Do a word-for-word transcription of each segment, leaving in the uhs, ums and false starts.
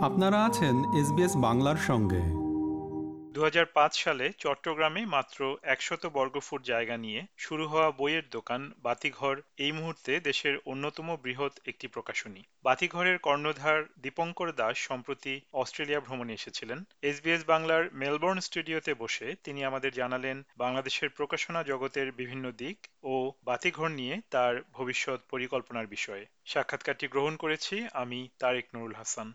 আপনারা আছেন এসবিএস বাংলার সঙ্গে। দু হাজার পাঁচ সালে চট্টগ্রামে মাত্র একশত বর্গফুট জায়গা নিয়ে শুরু হওয়া বইয়ের দোকান বাতিঘর এই মুহূর্তে দেশের অন্যতম বৃহৎ একটি প্রকাশনী। বাতিঘরের কর্ণধার দীপঙ্কর দাস সম্প্রতি অস্ট্রেলিয়া ভ্রমণে এসেছিলেন। এসবিএস বাংলার মেলবোর্ন স্টুডিওতে বসে তিনি আমাদের জানালেন বাংলাদেশের প্রকাশনা জগতের বিভিন্ন দিক ও বাতিঘর নিয়ে তার ভবিষ্যৎ পরিকল্পনার বিষয়ে। সাক্ষাৎকারটি গ্রহণ করেছি আমি তারেক নুরুল হাসান।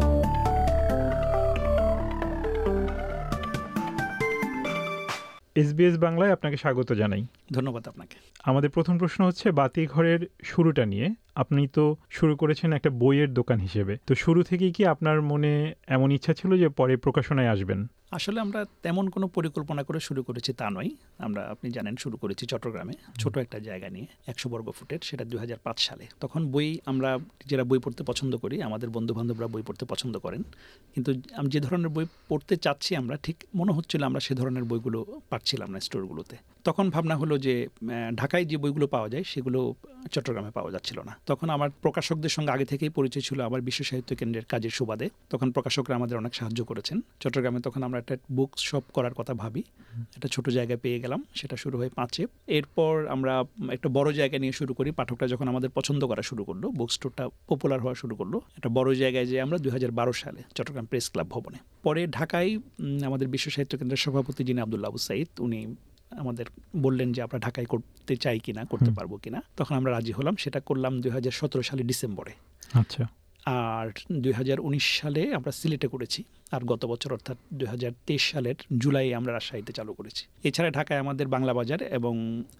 এসবিএস বাংলায় আপনাকে স্বাগত জানাই। ধন্যবাদ আপনাকে। আমাদের প্রথম প্রশ্ন হচ্ছে বাতিঘরের শুরুটা নিয়ে। আপনি তো শুরু করেছেন একটা বইয়ের দোকান হিসেবে, তো শুরু থেকেই কি আপনার মনে এমন ইচ্ছা ছিল যে পরে প্রকাশনায় আসবেন? আসলে আমরা তেমন কোনো পরিকল্পনা করে শুরু করেছি তা নয়। আমরা, আপনি জানেন, শুরু করেছি চট্টগ্রামে ছোট একটা জায়গা নিয়ে, একশো বর্গ ফুটের, সেটা দুই হাজার পাঁচ সালে। তখন বই, আমরা যারা বই পড়তে পছন্দ করি, আমাদের বন্ধু বান্ধবরা বই পড়তে পছন্দ করেন, কিন্তু আমি যে ধরনের বই পড়তে চাচ্ছি আমরা ঠিক মনে হচ্ছিল আমরা সে ধরনের বইগুলো পাচ্ছিলাম না স্টোরগুলোতে। তখন ভাবনা হলো যে ঢাকায় যে বইগুলো পাওয়া যায় সেগুলো চট্টগ্রামে পাওয়া যাচ্ছিল না। তখন আমার প্রকাশকদের সঙ্গে আগে থেকেই পরিচয় ছিল আমার বিশ্ব সাহিত্য কেন্দ্রের কাজের সুবাদে। তখন প্রকাশকরা আমাদের অনেক সাহায্য করেছেন চট্টগ্রামে। তখন আমরা একটা বুক শপ করার কথা ভাবি, একটা ছোট জায়গায় পেয়ে গেলাম, সেটা শুরু হয় পাঁচে। এরপর আমরা একটা বড় জায়গা নিয়ে শুরু করি। পাঠকরা যখন আমাদের পছন্দ করা শুরু করলো, বুক স্টোরটা পপুলার হওয়া শুরু করলো, একটা বড় জায়গায় যে আমরা দুই হাজার বারো সালে চট্টগ্রাম প্রেস ক্লাব ভবনে। পরে ঢাকায় আমাদের বিশ্ব সাহিত্য কেন্দ্রের সভাপতি যিনি আব্দুল্লাহ আবু সাইদ, উনি আমাদের বললেন যে আমরা ঢাকায় করতে চাই কিনা, করতে পারবো কিনা। তখন আমরা রাজি হলাম। সেটা করলাম দুই হাজার সতেরো সালে ডিসেম্বরে। আচ্ছা। আর দুই হাজার উনিশ সালে আমরা সিলেটে করেছি। আর গত বছর অর্থাৎ দুই হাজার তেইশ সালের জুলাই আমরা রাজশাহীতে চালু করেছি। এছাড়া ঢাকায় আমাদের বাংলা বাজার এবং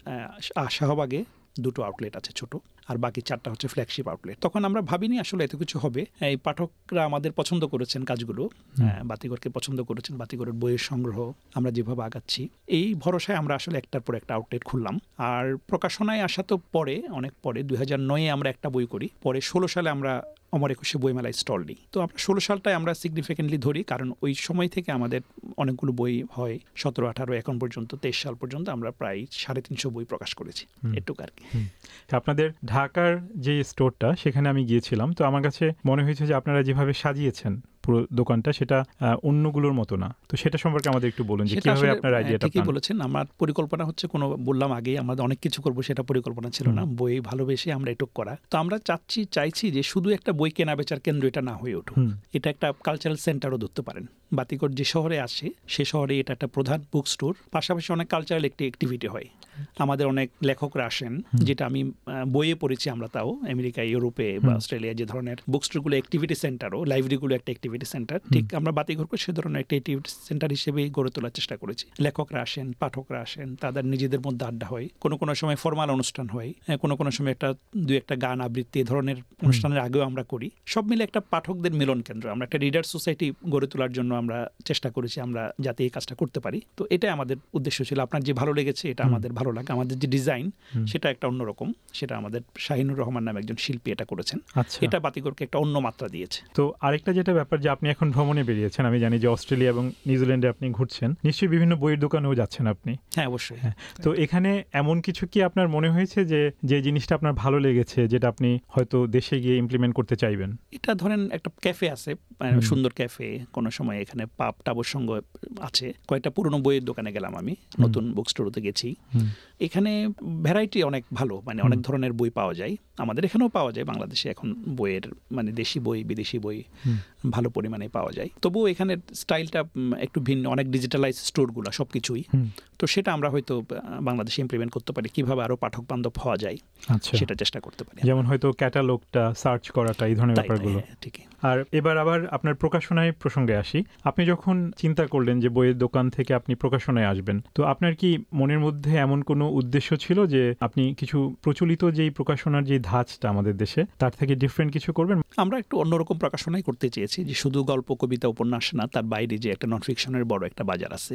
শাহবাগে দুটো আউটলেট আছে ছোট, আর বাকি চারটা হচ্ছে ফ্ল্যাগশিপ আউটলেট। তখন আমরা ভাবিনি আসলে এত কিছু হবে। এই পাঠকরা আমাদের পছন্দ করেছেন কাজগুলো, বাতিঘরকে পছন্দ করেছেন, বাতিঘরের বইয়ের সংগ্রহ, আমরা যেভাবে আগাচ্ছি, এই ভরসায় আমরা আসলে একটার পর একটা আউটলেট খুললাম। আর প্রকাশনায় আসা তো পরে, অনেক পরে, দুই হাজার নয়ে আমরা একটা বই করি। পরে ষোলো সালে আমরা অমর একুশে বইমেলায় স্টল নিই। তো আমরা ষোলো সালটায় আমরা সিগনিফিকেন্টলি ধরি, কারণ ওই সময় থেকে আমাদের অনেকগুলো বই হয়। সতেরো আঠারো এখন পর্যন্ত, তেইশ সাল পর্যন্ত আমরা প্রায় সাড়ে তিনশো বই প্রকাশ করেছি। এটুকু আর কি। আপনাদের ঢাকার যে স্টোরটা, সেখানে আমি গিয়েছিলাম, তো আমার কাছে মনে হয়েছে যে আপনারা যেভাবে সাজিয়েছেন পুরো দোকানটা, সেটা অন্যগুলোর মতো না। তো সেটা সম্পর্কে আমাদের একটু বলুন যে কিভাবে আপনার আইডিয়াটা। ঠিকই বলেছেন। আমার পরিকল্পনা হচ্ছে, কোনো বললাম আগেই, আমাদের অনেক কিছু করবো, সেটা পরিকল্পনা ছিল না। বই ভালোবেসে আমরা এটুক করা। তো আমরা চাচ্ছি চাইছি যে শুধু একটা বই কেনা বেচার কেন্দ্র এটা না হয়ে উঠুক, এটা একটা কালচারাল সেন্টারও ধরতে পারেন। বাতিঘর যে শহরে আসে সে শহরে এটা একটা প্রধান বুক স্টোর, পাশাপাশি অনেক কালচারাল একটি অ্যাক্টিভিটি হয়। আমাদের অনেক লেখকরা আসেন, যেটা আমি বইয়ে পড়েছি আমরা, তাও আমেরিকা, ইউরোপে বা অস্ট্রেলিয়া যে ধরনের বুক স্টোরগুলো অ্যাক্টিভিটি সেন্টারও, লাইব্রেরিগুলো একটা অ্যাক্টিভিটি সেন্টার, ঠিক আমরা বাতিঘরকে সে ধরনের একটা অ্যাক্টিভিটি সেন্টার হিসেবেই গড়ে তোলার চেষ্টা করেছি। লেখকরা আসেন, পাঠকরা আসেন, তাদের নিজেদের মধ্যে আড্ডা হয়, কোনো কোনো সময় ফর্মাল অনুষ্ঠান হয়, কোনো কোনো সময় একটা দুই একটা গান আবৃত্তি ধরনের অনুষ্ঠানের আগেও আমরা করি। সব মিলে একটা পাঠকদের মিলন কেন্দ্র, আমরা একটা রিডার সোসাইটি গড়ে তোলার জন্য আমরা চেষ্টা করেছি আমরা যাতে এই কাজটা করতে পারি। তো এটাই আমাদের উদ্দেশ্য ছিল। আপনার যে ভালো লেগেছে এটা আমাদের ভালো লাগে। আমাদের যে ডিজাইন সেটা একটা অন্যরকম, সেটা আমাদের শাহিনুর রহমান নামে একজন শিল্পী এটা করেছেন। এটা বাতিঘরকে একটা অন্য মাত্রা দিয়েছে। তো আরেকটা যেটা ব্যাপার, যে আপনি এখন ভ্রমণে বেরিয়েছেন, আমি জানি যে অস্ট্রেলিয়া এবং নিউজিল্যান্ডে আপনি ঘুরছেন, নিশ্চয়ই বিভিন্ন বইয়ের দোকানেও যাচ্ছেন আপনি। হ্যাঁ, অবশ্যই। হ্যাঁ। তো এখানে এমন কিছু কি আপনার মনে হয়েছে যে যে জিনিসটা আপনার ভালো লেগেছে, যেটা আপনি হয়তো দেশে গিয়ে ইমপ্লিমেন্ট করতে চাইবেন? এটা ধরেন একটা ক্যাফে আছে, সুন্দর ক্যাফে, কোনো সময় এখানে পাব টাবর সঙ্গে আছে। কয়েকটা পুরনো বইয়ের দোকানে গেলাম আমি, নতুন বুক স্টোরতে গেছি। এখানে ভ্যারাইটি অনেক ভালো, মানে অনেক ধরনের বই পাওয়া যায়। আমাদের এখানেও পাওয়া যায়, বাংলাদেশে এখন বইয়ের মানে দেশি বই, বিদেশি বই ভালো পরিমাণে পাওয়া যায়। তবুও এখানের স্টাইলটা একটু ভিন্ন, অনেক ডিজিটালাইজ স্টোরগুলো সব কিছুই। তো সেটা আমরা হয়তো বাংলাদেশে ইমপ্লিমেন্ট করতে পারি, কিভাবে আরো পাঠক বান্ধব হওয়া যায় সেটা চেষ্টা করতে পারি। যেমন হয়তো ক্যাটালগটা সার্চ করাটা, এই ধরনের ব্যাপারগুলো। ঠিকই। আর এবার আবার আপনার প্রকাশনায় প্রসঙ্গে আসি। আপনি যখন চিন্তা করলেন যে বইয়ের দোকান থেকে আপনি প্রকাশনায় আসবেন, তো আপনার কি মনের মধ্যে এমন কোনো উদ্দেশ্য ছিল যে আপনি কিছু প্রচলিত যেই প্রকাশনার যে ধাঁচটা আমাদের দেশে, তার থেকে ডিফারেন্ট কিছু করবেন? আমরা একটু অন্যরকম প্রকাশনাই করতে চেয়েছি, যে শুধু গল্প, কবিতা, উপন্যাস না, তার বাইরে যে একটা নন ফিকশনের বড় একটা বাজার আছে,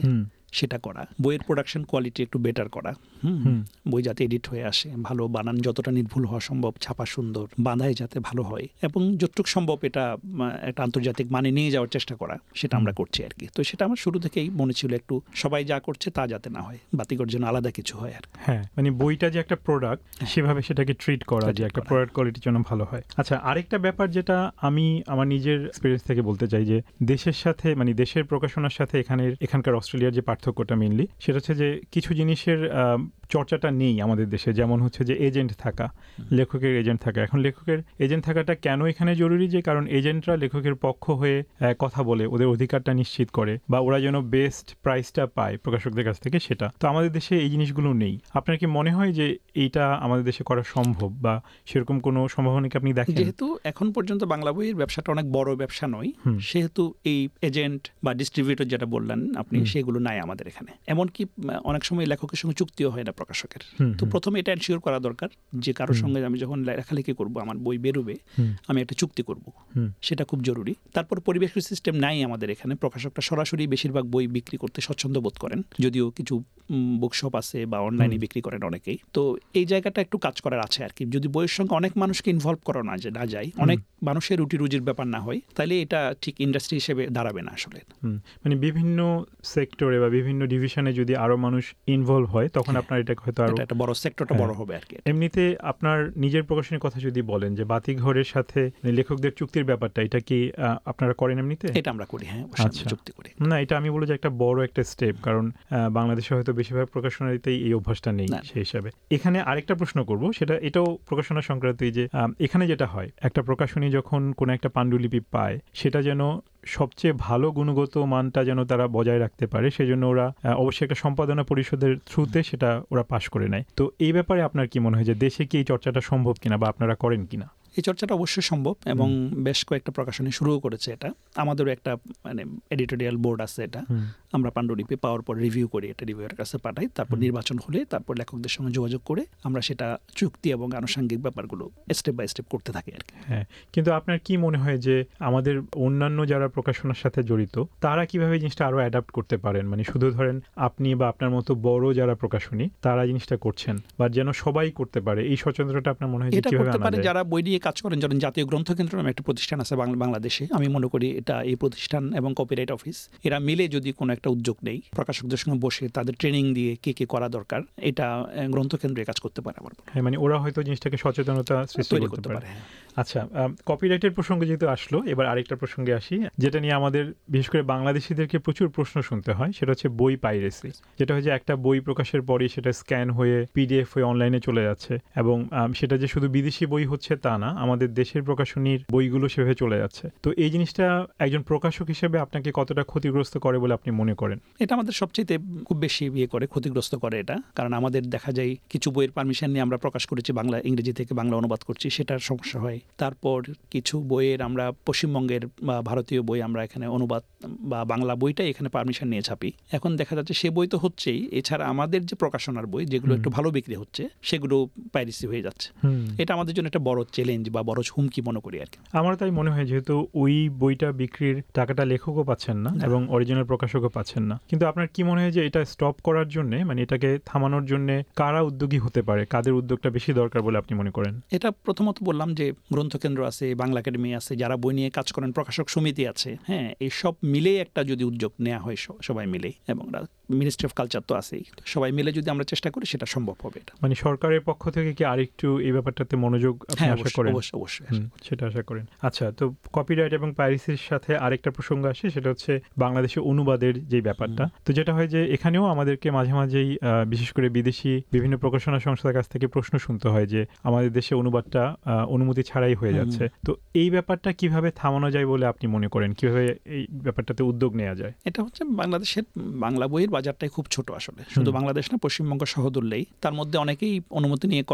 সেটা করা, বইয়ের প্রোডাকশন কোয়ালিটি একটু বেটার করা, হুম বই যাতে এডিট হয়ে আসে, ভালো বানান যতটা নির্ভুল হওয়া সম্ভব, ছাপা সুন্দর, বাঁধাই যাতে ভালো হয়, এবং যতটুকু সম্ভব এটা একটা আন্তর্জাতিক মানে নিয়ে যাওয়ার চেষ্টা করা, সেটা আমরা করছি আর কি। তো সেটা আমার শুরু থেকেই মনে ছিল একটু সবাই যা করছে তা যাতে না হয়, বাতিঘর যেন আলাদা কিছু হয় আর। হ্যাঁ, মানে বইটা যে একটা প্রোডাক্ট সেভাবে সেটাকে ট্রিট করা, যে একটা প্রোডাক্ট কোয়ালিটির জন্য ভালো হয়। আচ্ছা, আরেকটা ব্যাপার যেটা আমি আমার নিজের এক্সপিরিয়েন্স থেকে বলতে চাই, যে দেশের সাথে মানে দেশের প্রকাশনার সাথে এখানের এখানকার অস্ট্রেলিয়ার যে পার্থক্যটা মেইনলি সেটা হচ্ছে যে কিছু জিনিসের চর্চাটা নেই আমাদের দেশে, যেমন হচ্ছে যে এজেন্ট থাকা, লেখকের এজেন্ট থাকা। এখন লেখকের এজেন্ট থাকাটা কেন এখানে জরুরি, যে কারণ এজেন্টরা লেখকের পক্ষ হয়ে কথা বলে ওদের অধিকারটা নিশ্চিত করে, বা ওরা যেন বেস্ট প্রাইসটা পায় প্রকাশকদের কাছ থেকে, সেটা তো আমাদের দেশে এই জিনিসগুলো নেই। আপনার কি মনে হয় যে এইটা আমাদের দেশে করা সম্ভব, বা সেরকম কোনো সম্ভাবনা কি আপনি দেখেন? যেহেতু এখন পর্যন্ত বাংলা বইয়ের ব্যবসাটা অনেক বড় ব্যবসা নয়, সেহেতু এই এজেন্ট বা ডিস্ট্রিবিউটর যেটা বললেন আপনি, সেগুলো নাই আমাদের এখানে। এমনকি অনেক সময় লেখকের সঙ্গে চুক্তিও হয় না প্রকাশকের। তো প্রথমে এটা এনশিওর করা দরকার যে কারোর সঙ্গে আমি যখন লেখালেখি করব, আমার বই বেরোবে, আমি একটা চুক্তি করব, সেটা খুব জরুরি। তারপর পরিবেশ সিস্টেম নাই আমাদের এখানে, প্রকাশকরা সরাসরি বেশিরভাগ বই বিক্রি করতে স্বচ্ছন্দ বোধ করেন, যদিও কিছু বুকশপ আছে বা অনলাইনে বিক্রি করেন অনেকেই। তো এই জায়গাটা একটু কাজ করার আছে আর কি। যদি বইয়ের সঙ্গে অনেক মানুষকে ইনভলভ করা না না যায়, অনেক মানুষের রুটি রুজির ব্যাপার না হয়, তাহলে এটা ঠিক ইন্ডাস্ট্রি হিসেবে দাঁড়াবে না আসলে। মানে বিভিন্ন সেক্টরে বা বিভিন্ন ডিভিশনে যদি আরো মানুষ ইনভলভ হয়, তখন আপনার এটা হয়তো আরো একটা বড় সেক্টরটা বড় হবে আর কি। এমনিতে আপনার নিজের প্রকাশনের কথা যদি বলেন, যে বাতিঘরের সাথে লেখকদের চুক্তির ব্যাপারটা, এটা কি আপনারা করেন এমনিতে? এটা আমরা করি, হ্যাঁ, আচ্ছা, চুক্তি করি। না, এটা আমি বলবো যে একটা বড় একটা স্টেপ, কারণ বাংলাদেশে হয়তো বেশিরভাগ প্রকাশনাতেই এই অভ্যাসটা নেই সেই হিসাবে। এখানে আরেকটা প্রশ্ন করব, সেটা এটাও প্রকাশনা সংক্রান্ত, যে এখানে যেটা হয়, একটা প্রকাশনী যখন কোনো একটা পাণ্ডুলিপি পায়, সেটা যেন সবচেয়ে ভালো গুণগত মানটা যেন তারা বজায় রাখতে পারে, সেজন্য ওরা অবশ্যই একটা সম্পাদনা পরিষদের থ্রুতে সেটা ওরা পাশ করে নেয়। তো এই ব্যাপারে আপনার কি মনে হয়, যে দেশে কি এই চর্চাটা সম্ভব কিনা, বা আপনারা করেন কিনা? এই চর্চাটা অবশ্যই সম্ভব, এবং বেশ কয়েকটা প্রকাশনী শুরুও করেছে এটা। আমাদেরও একটা মানে এডিটোরিয়াল বোর্ড আছে, এটা আমরা পাণ্ডুলিপি পাওয়ার পর রিভিউ করি, এটা রিভিউয়ের কাছে পাঠাই, তারপর নির্বাচন হলে তারপর লেখকদের সঙ্গে যোগাযোগ করে আমরা সেটা চুক্তি এবং আনুষঙ্গিক ব্যাপারগুলো স্টেপ বাই স্টেপ করতে থাকি আর কি। হ্যাঁ, কিন্তু আপনার কি মনে হয় যে আমাদের অন্যান্য যারা প্রকাশনার সাথে জড়িত, তারা কিভাবে জিনিসটা আরো অ্যাডাপ্ট করতে পারেন? মানে শুধু ধরেন আপনি বা আপনার মতো বড় যারা প্রকাশনী, তারা জিনিসটা করছেন, বা যেন সবাই করতে পারে, এই সচেতনতা আপনার মনে হয় যে কিভাবে আনা যায়? যারা বই নিয়ে কাজ করেন, যেমন জাতীয় গ্রন্থকেন্দ্র নামে একটা প্রতিষ্ঠান আছে বাংলাদেশে, আমি মনে করি এটা এই প্রতিষ্ঠান এবং কপিরাইট অফিস, এরা মিলে যদি কোনো একটা উদ্যোগ নেই, প্রকাশকদের সঙ্গে বসে তাদের ট্রেনিং দিয়ে কে কে করা দরকার, এটা গ্রন্থকেন্দ্রে কাজ করতে পারে আমার। হ্যাঁ, মানে ওরা হয়তো জিনিসটাকে সচেতনতা সৃষ্টি করতে পারে। আচ্ছা, কপিরাইটের প্রসঙ্গে যেহেতু আসলো, এবার আরেকটা প্রসঙ্গে আসি, যেটা নিয়ে আমাদের বিশেষ করে বাংলাদেশিদেরকে প্রচুর প্রশ্ন শুনতে হয়, সেটা হচ্ছে বই পাইরেসি। যেটা হচ্ছে একটা বই প্রকাশের পরই সেটা স্ক্যান হয়ে পিডিএফ হয়ে অনলাইনে চলে যাচ্ছে, এবং সেটা যে শুধু বিদেশি বই হচ্ছে তা না, আমাদের দেশের প্রকাশনীর বইগুলো সেভাবে চলে যাচ্ছে। তো এই জিনিসটা একজন প্রকাশক হিসেবে আপনাকে কতটা ক্ষতিগ্রস্ত করে বলে আপনি মনে করেন? এটা আমাদের সবচেয়ে খুব বেশি ইয়ে করে, ক্ষতিগ্রস্ত করে এটা। কারণ আমাদের দেখা যায় কিছু বইয়ের পারমিশন নিয়ে আমরা প্রকাশ করেছি, বাংলা ইংরেজি থেকে বাংলা অনুবাদ করছি, সেটার সমস্যা হয়। তারপর কিছু বইয়ের আমরা পশ্চিমবঙ্গের বা ভারতীয় বই আমরা এখানে অনুবাদ বা বাংলা বইটাই এখানে পারমিশন নিয়ে ছাপি। এখন দেখা যাচ্ছে সে বই তো হচ্ছেই, এছাড়া আমাদের যে প্রকাশনার বই যেগুলো একটু ভালো বিক্রি হচ্ছে, সেগুলো পাইরেসি হয়ে যাচ্ছে। এটা আমাদের জন্য একটা বড় চ্যালেঞ্জ বা বড় হুমকি মনে করি আর কি। আমার তাই মনে হয়, যেহেতু ওই বইটা বিক্রির টাকাটা লেখকও পাচ্ছেন না এবং অরিজিনাল প্রকাশকও পাচ্ছেন না, কিন্তু আপনার কি মনে হয় যে এটা স্টপ করার জন্য, মানে এটাকে থামানোর জন্য কারা উদ্যোগী হতে পারে, কাদের উদ্যোগটা বেশি দরকার বলে আপনি মনে করেন? এটা প্রথমত বললাম যে গ্রন্থকেন্দ্র আছে, বাংলা একাডেমি আছে, যারা বই নিয়ে কাজ করেন, প্রকাশক সমিতি আছে, হ্যাঁ, এই সব মিলে একটা যদি উদ্যোগ নেওয়া হয় সবাই মিলে, এবং মিনিস্ট্রি অফ কালচার তো আছেই, সবাই মিলে যদি আমরা চেষ্টা করি সেটা সম্ভব হবে। এটা মানে সরকারের পক্ষ থেকে কি আরেকটু এই ব্যাপারটাতে মনোযোগ আপনি আশা করেন? অবশ্যই অবশ্যই সেটা আশা করেন। আচ্ছা, তো কপিরাইট এবং পাইরেসির সাথে আরেকটা প্রসঙ্গ আসে, সেটা হচ্ছে বাংলাদেশে অনুবাদের যে ব্যাপারটা। তো যেটা হয় যে এখানেও আমাদেরকে মাঝে মাঝেই বিশেষ করে বিদেশি বিভিন্ন প্রকাশনা সংস্থার কাছ থেকে প্রশ্ন শুনতে হয় যে আমাদের দেশে অনুবাদটা অনুমতি ছাড়াই হয়ে যাচ্ছে। তো এই ব্যাপারটা কিভাবে থামানো যায় বলে আপনি মনে করেন? কিভাবে এই ব্যাপারটাতে উদ্যোগ নেওয়া যায়? এটা হচ্ছে বাংলাদেশের বাংলা বইয়ের বাজারটাই খুব ছোট আসলে, শুধু বাংলাদেশ না, পশ্চিমবঙ্গ সহ ধরলেই তার মধ্যে অনেকেই অনুমতি নিয়ে করেন,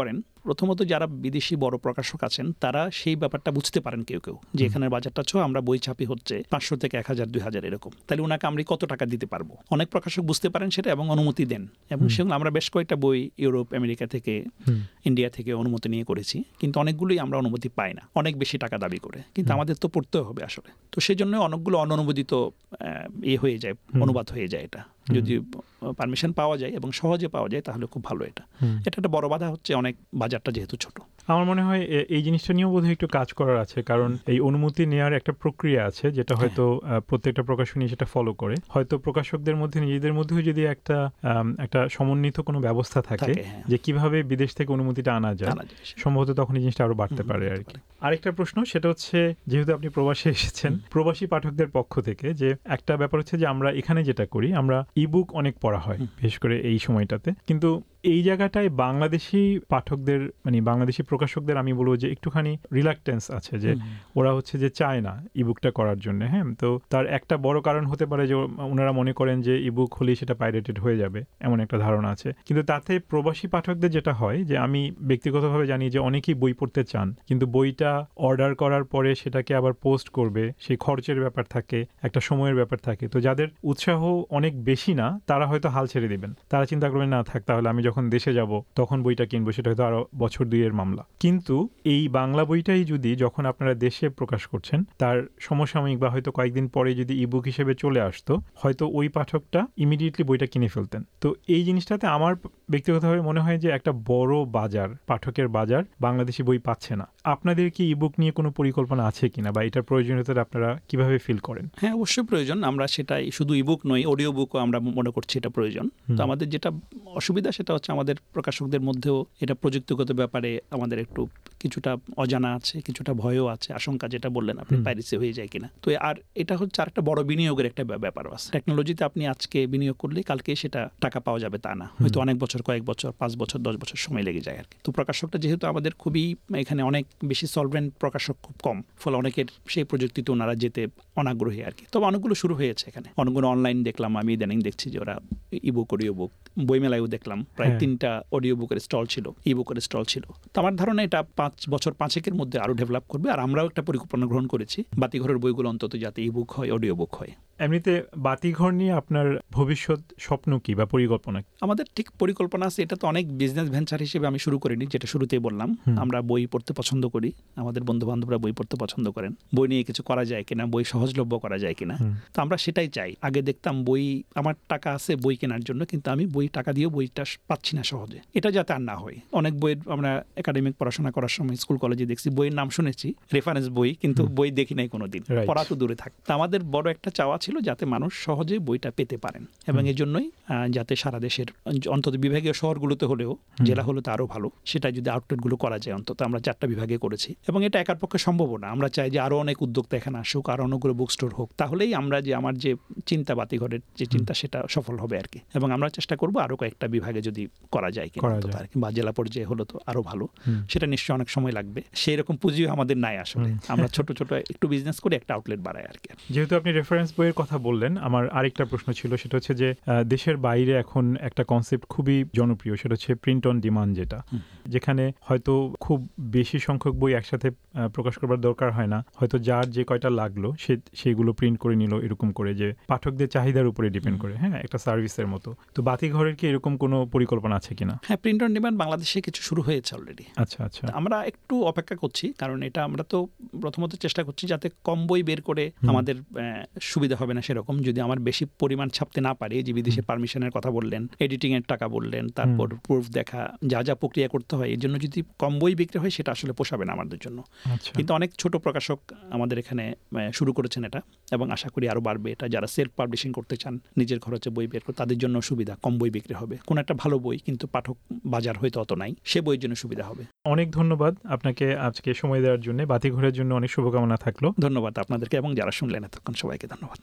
প্রথমত যারা বিদেশি বড় প্রকাশক আছেন তারা সেই ব্যাপারটা বুঝতে পারেন কেউ কেউ যে এখানের বাজারটা ছো আমরা বই ছাপি হচ্ছে পাঁচশো থেকে এক হাজার দুই হাজার এরকম, তাহলে ওনাকে আমরা কত টাকা দিতে পারবো। অনেক প্রকাশক বুঝতে পারেন সেটা এবং অনুমতি দেন, এবং সেগুলো আমরা বেশ কয়েকটা বই ইউরোপ আমেরিকা থেকে ইন্ডিয়া থেকে অনুমতি নিয়ে করেছি, কিন্তু অনেকগুলোই আমরা অনুমতি পাই না, অনেক বেশি টাকা দাবি করে, কিন্তু আমাদের তো পড়তে হবে আসলে। তো সেই জন্য অনেকগুলো অননুমোদিত ইয়ে হয়ে যায়, অনুবাদ হয়ে যায়। এটা যদি পারমিশন পাওয়া যায় এবং সহজে পাওয়া যায় তাহলে খুব ভালো। এটা এটা একটা বড় বাধা হচ্ছে অনেক বাজারটা যেহেতু ছোট। আমার মনে হয় এই জিনিসটা নিয়েও বোধহয় একটু কাজ করার আছে, কারণ এই অনুমতি নেওয়ার একটা প্রক্রিয়া আছে যেটা হয়তো প্রত্যেকটা প্রকাশনী সেটা ফলো করে। হয়তো প্রকাশকদের মধ্যে নিজেদের মধ্যেও যদি একটা একটা সমন্বিত কোনো ব্যবস্থা থাকে যে কিভাবে বিদেশ থেকে অনুমতিটা আনা যায়, সম্ভবত তখন এই জিনিসটা আরো বাড়তে পারে আর কি। আরেকটা প্রশ্ন সেটা হচ্ছে, যেহেতু আপনি প্রবাসে এসেছেন, প্রবাসী পাঠকদের পক্ষ থেকে যে একটা ব্যাপার হচ্ছে যে আমরা এখানে যেটা করি, আমরা ইবুক অনেক পড়া হয় বিশেষ করে এই সময়টাতে, কিন্তু এই জায়গাটায় বাংলাদেশি পাঠকদের মানে বাংলাদেশি প্রকাশকদের আমি বলবো যে একটুখানি রিলাক্টেন্স আছে, যে ওরা হচ্ছে যে চায় না ইবুকটা করার জন্য। হ্যাঁ, তো তার একটা বড় কারণ হতে পারে যে ওনারা মনে করেন যে ইবুক হলেই সেটা পাইরেটেড হয়ে যাবে, এমন একটা ধারণা আছে। কিন্তু তাতে প্রবাসী পাঠকদের যেটা হয় যে আমি ব্যক্তিগতভাবে জানি যে অনেকেই বই পড়তে চান, কিন্তু বইটা অর্ডার করার পরে সেটাকে আবার পোস্ট করবে, সেই খরচের ব্যাপার থাকে, একটা সময়ের ব্যাপার থাকে। তো যাদের উৎসাহ অনেক বেশি না তারা হয়তো হাল ছেড়ে দিবেন, তারা চিন্তা করবেন না থাক তাহলে আমি যখন দেশে যাব তখন বইটা কিনবো, সেটা হয়তো আরো বছর দুইয়ের মামলা। কিন্তু এই বাংলা বইটাই যদি যখন আপনারা দেশে প্রকাশ করছেন তার সমসাময়িক বা হয়তো কয়েকদিন পরে যদি ইবুক হিসেবে চলে আসতো, হয়তো ওই পাঠকটা ইমিডিয়েটলি বইটা কিনে ফেলতেন। তো এই জিনিসটাতে আমার ব্যক্তিগতভাবে মনে হয় যে একটা বড় বাজার, পাঠকের বাজার বাংলাদেশি বই পাচ্ছে না। আপনাদের কি ইবুক নিয়ে কোনো পরিকল্পনা আছে কিনা, বা এটার প্রয়োজনীয়তা আপনারা কিভাবে ফিল করেন? হ্যাঁ, অবশ্যই প্রয়োজন। আমরা সেটাই, শুধু ইবুক নয়, অডিও বুকও আমরা মনে করছি এটা প্রয়োজন। তো আমাদের যেটা অসুবিধা সেটা হচ্ছে আমাদের প্রকাশকদের মধ্যেও এটা প্রযুক্তিগত ব্যাপারে আমাদের একটু কিছুটা অজানা আছে, কিছুটা ভয়ও আছে, আশঙ্কা যেটা বললেন আপনি, পাইরেসি হয়ে যায় কিনা। তো আর এটা হচ্ছে আর একটা বড় বিনিয়োগের একটা ব্যাপার আছে। টেকনোলজিতে আপনি আজকে বিনিয়োগ করলে কালকে সেটা টাকা পাওয়া যাবে তা না, হয়তো অনেক বছর, কয়েক বছর, পাঁচ বছর, দশ বছর সময় লেগে যায় আর কি। তো প্রকাশকটা যেহেতু আমাদের খুবই এখানে অনেক বেশি সলভেন্ট প্রকাশক খুব কম, ফলে অনেকের সেই প্রযুক্তিতে ওনারা যেতে অনাগ্রহী আর কি। তবে অনেকগুলো শুরু হয়েছে এখানে, অনেকগুলো অনলাইন দেখলাম আমি, ইদানিং দেখছি যে ওরা ইবুক, অডিও বুক, বইমেলায়ও দেখলাম প্রায় তিনটা অডিও বুকের স্টল ছিল, ইবুকের স্টল ছিল। তো আমার ধারণা এটা পাঁচ বছর পাঁচেকের মধ্যে আরো ডেভেলপ করবে। আর আমরাও একটা পরিকল্পনা গ্রহণ করেছি বাতিঘরের বইগুলো অন্তত যাতে ইবুক হয়, অডিও বুক হয়। এমনিতে বাতিঘর নিয়ে আপনার ভবিষ্যৎ স্বপ্ন কি বা পরিকল্পনা? আমাদের ঠিক পরিকল্পনা আছে, এটা তো অনেক বিজনেস ভেঞ্চার হিসেবে আমি শুরু করিনি, যেটা শুরুতেই বললাম। আমরা বই পড়তে পছন্দ করি, আমাদের বন্ধু বান্ধবরা বই পড়তে পছন্দ করেন, বই নিয়ে কিছু করা যায় কিনা, বই সহজলভ্য করা যায় কিনা। তো আমরা সেটাই চাই। আগে দেখতাম বই, আমার টাকা আছে বই কেনার জন্য, কিন্তু আমি বই টাকা দিয়েও বইটা পাচ্ছি না সহজে। এটা যাতে আর না হয়। অনেক বইয়ের আমরা একাডেমিক পড়াশোনা করার সময় স্কুল কলেজে দেখছি বইয়ের নাম শুনেছি, রেফারেন্স বই, কিন্তু বই দেখি নাই কোনোদিন, পড়া তো দূরে থাক। তা আমাদের বড় একটা চাওয়া ছিল যাতে মানুষ সহজে বইটা পেতে পারেন, এবং এই জন্যই যাতে সারা দেশের অন্তত বিভাগীয় শহরগুলোতে হলেও, জেলা হলেও আরো ভালো, সেটা যদি আউটলেটগুলো করা যায়। অন্তত আমরা চারটা বিভাগে করেছি, এবং এটা একার পক্ষে সম্ভব না। আমরা চাই যে আরো অনেক উদ্যোক্তা এখানে আসুক, আরো অনেকগুলো বুক স্টোর হোক, তাহলেই আমরা যে আমার যে চিন্তা, বাতিঘরের যে চিন্তা, সেটা সফল হবে আর কি। এবং আমরা চেষ্টা করবো আরো কয়েকটা বিভাগে যদি করা যায় কিনা, বা জেলা পর্যায়ে হলো তো আরো ভালো। সেটা নিশ্চয়ই অনেক সময় লাগবে, সেই রকম পুঁজিও আমাদের নাই আসলে। আমরা ছোট ছোট একটু বিজনেস করে একটা আউটলেট বাড়াই আর কি। যেহেতু আপনি রেফারেন্স বইয়ের কথা বললেন, আমার আরেকটা প্রশ্ন ছিল, সেটা হচ্ছে যে দেশের বাইরে এখন একটা কনসেপ্ট খুবই জনপ্রিয়, সেটা হচ্ছে প্রিন্ট অন ডিমান্ড, যেটা যেখানে হয়তো খুব বেশি সংখ্যক বই একসাথে প্রকাশ করবার দরকার হয় না, হয়তো যার যে কয়টা লাগলো সে সেইগুলো প্রিন্ট করে নিল, এরকম করে, যে পাঠকদের চাহিদার উপরে ডিপেন্ড করে, হ্যাঁ, একটা সার্ভিসের মতো। তো বাতিঘরের কি এরকম কোনো পরিকল্পনা আছে কিনা? হ্যাঁ, প্রিন্ট অন ডিমান্ড বাংলাদেশে কিছু শুরু হয়েছে অলরেডি। আচ্ছা আচ্ছা, আমরা একটু অপেক্ষা করছি, কারণ এটা আমরা তো প্রথমত চেষ্টা করছি যাতে কম বই বের করে আমাদের সুবিধা হবে না সেরকম। যদি আমার বেশি পরিমাণ ছাপতে না পারি, যে বিদেশে পারমিশনের কথা বললেন, এডিটিং এর টাকা বললেন, তারপর প্রুফ দেখা, যা যা প্রক্রিয়া করতে হয়, এর জন্য যদি কম বই বিক্রি হয় সেটা আসলে পোষাবে না আমাদের জন্য। কিন্তু অনেক ছোট প্রকাশক আমাদের এখানে শুরু করেছেন এটা, এবং আশা করি আরো বাড়বে এটা। যারা সেলফ পাবলিশিং করতে চান, নিজের খরচে বই বের করে, তাদের জন্য সুবিধা, কম বই বিক্রি হবে। কোন একটা ভালো বই কিন্তু পাঠক বাজার হয়তো অত নাই, সে বইয়ের জন্য সুবিধা হবে। অনেক ধন্যবাদ আপনাকে আজকে সময় দেওয়ার জন্য। বাতিঘরের জন্য অনেক শুভকামনা থাকলো। ধন্যবাদ আপনাদেরকে, এবং যারা শুনলেন এতক্ষণ সবাইকে ধন্যবাদ।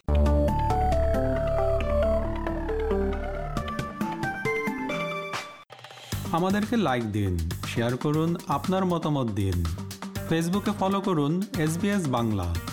আমাদেরকে লাইক দিন, শেয়ার করুন, আপনার মতামত দিন। ফেসবুকে ফলো করুন এস বি এস বাংলা।